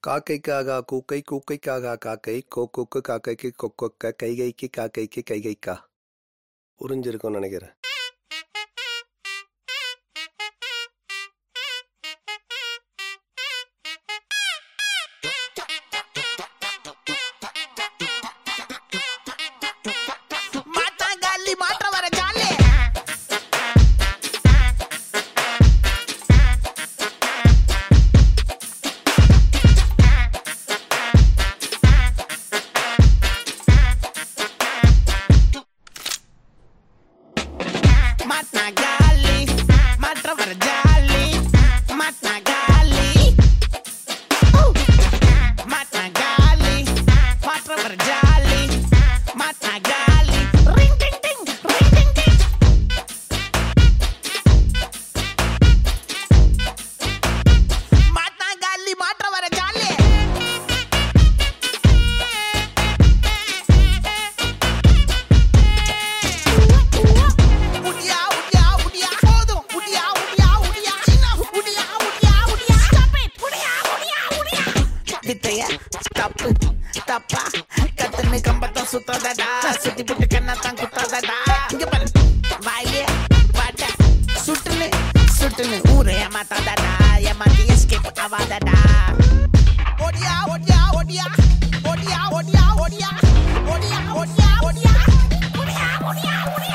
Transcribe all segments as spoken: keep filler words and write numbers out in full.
காக்கைக்காகா கூக்கை கூக்கைக்காகா காக்கை கோக்கோக்கு காக்கைக்கு கொக்கொக்க கைகைக்கு காக்கைக்கு கைகைக்கா புரிஞ்சிருக்கும்னு நினைக்கிறேன். Tapa, katanya kambatan sutra dada, suti putih kena tangku dada. Inge par, baile, bada, sutne, sutne, ure ya mata dada, ya mati escape awa dada. Odia, odia, odia, odia, odia, odia, odia, odia, odia, odia, odia, odia.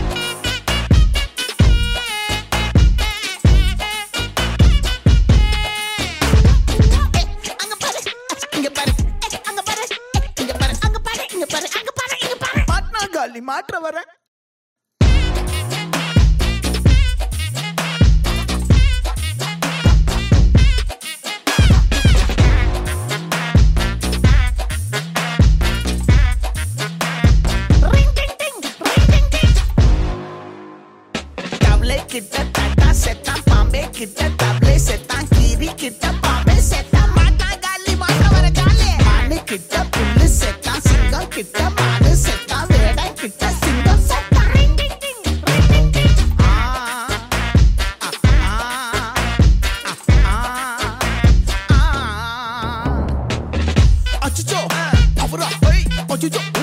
மாற்ற வர கிட்ட தட்டா செத்தான் பாம்பே கிட்ட தப்ளே செத்தான் கீரி கிட்ட பாம்பே செத்தான் மாட்டா காலி மாற்ற வர ஜாலே மானு கிட்ட புல்லு செத்தான் சிங்கம் கிட்ட மானு செத்தான் வேடை கிட்ட சிங்கம் செத்தான் ரிங் டிங் டிங் ரிங் டிங் டிங் ஆ ஆ ஆ ஆ அச்சச்சோ அவரா ஹே அச்சச்சோ